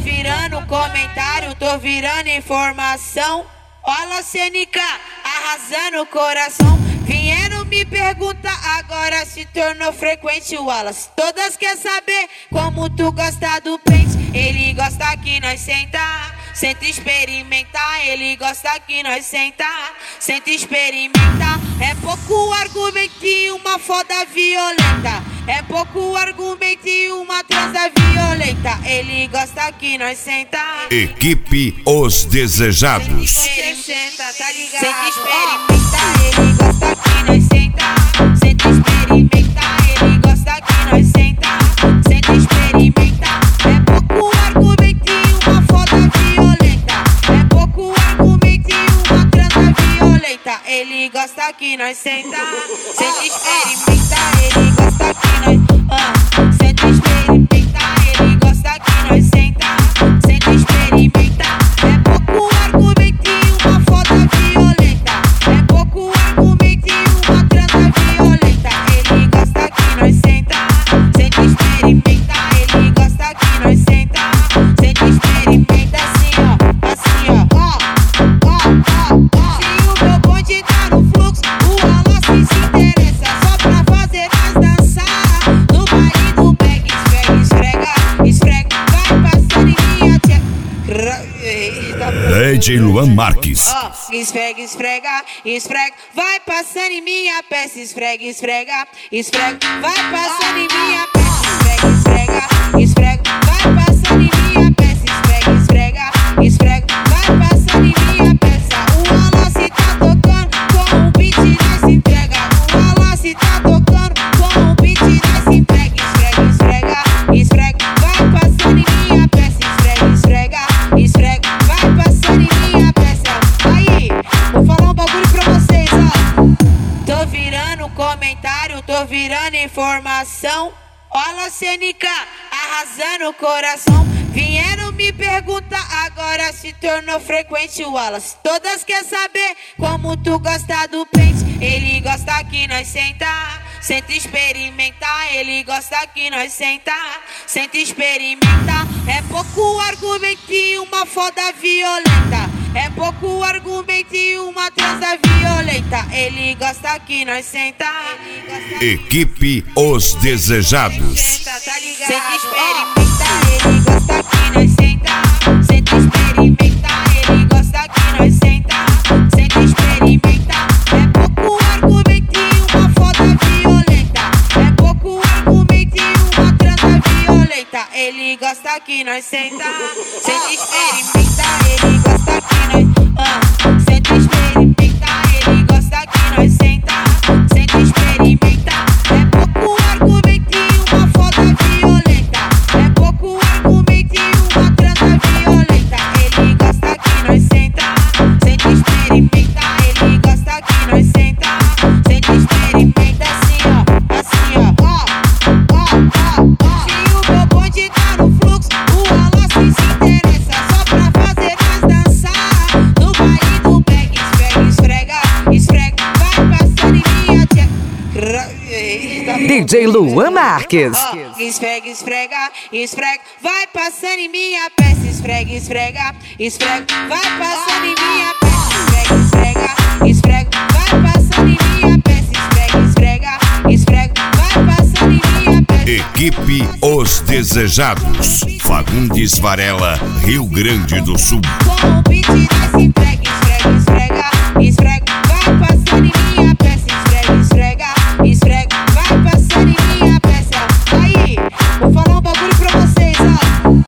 virando comentário, tô virando informação. Olha CNK, arrasando o coração. Vieram me perguntar, agora se tornou frequente o Wallace. Todas quer saber como tu gosta do pente. Ele gosta que nós sentar, senta experimentar. Ele gosta que nós sentar, senta experimentar. É pouco argumento e uma foda violenta. É pouco argumento e uma transa violenta. Ele gosta que nós sentar. Equipe Os Desejados. Senta, tá ligado? Senta experimentar. Ele gosta que nós sentar, senta experimentar. Ele gosta que nós sentar, senta experimentar. É pouco argumento e uma foda violenta. É pouco argumento e uma transa violenta. Ele gosta que nós sentar, senta experimentar. Ele gosta que nós senta experimentar. Ele gosta que nós sentar, senta experimentar. É pouco argumento e uma foda violenta. É pouco argumento e uma transa violenta. Ele gosta que nós sentar, senta experimentar. Ele gosta que nós sentar, senta experimentar. Assim ó. Se o meu bonde tá no fluxo, o Wallace se interessa só pra fazer nós dançar. No baile do back, esfrega, esfrega, vai passando em minha tia. DJ Luan Marques. Esfrega, esfrega, esfrega, vai passando em minha peça. Esfrega, esfrega, esfrega, vai passando em minha peça. Esfrega, esfrega, esfrega, vai passando em minha peça. Esfrega, esfrega, esfrega, vai passando em minha peça. O Wallace tá tocando com o beat nós se entrega. O Wallace tá tocando com o beat nós se entrega. Esfrega, esfrega, esfrega, vai passando em minha peça. Esfrega, esfrega, esfrega, vai passando em minha peça. Aí, vou falar um bagulho pra vocês, ó. Tô virando comentário, tô virando informação. Olha CNK, arrasando o coração. Vieram me perguntar, agora se tornou frequente o Wallace. Todas quer saber como tu gosta do pente. Ele gosta que nós sentar, senta experimentar. Ele gosta que nós sentar, senta experimentar. É pouco argumento e uma foda violenta. É pouco argumento e uma transa violenta. Ele gosta que nós sentar. Equipe Os Desejados. Senta, tá ligado? Senta experimentar. Ele gosta que nós sentar, senta experimentar. Ele gosta que nós sentar, senta experimentar. É pouco argumento e uma foda violenta. É pouco argumento e uma transa violenta. Ele gosta que nós sentar, senta experimentar. Ele gosta que nós senta experimentar. Ele gosta que nós sentar, senta experimentar. É pouco argumento e uma foda violenta. É pouco argumento e uma transa violenta. Ele gosta que nós sentar, senta experimentar. Ele gosta que nós sentar, senta experimentar. Assim ó. Se o meu bonde tá no fluxo, o Wallace se interessa só pra fazer nós dançar. No baile do back, esfrega, esfrega, vai passando em minha tia. DJ Luan Marques. Esfrega, esfrega, esfrega, vai passando em minha peça. Esfrega, esfrega, esfrega, vai passando em minha peça. Esfrega, esfrega, esfrega, vai passando em minha peça. Esfrega, esfrega, esfrega, vai passando em minha peça. Equipe Os Desejados. Fagundes Varela, Rio Grande do Sul. Com o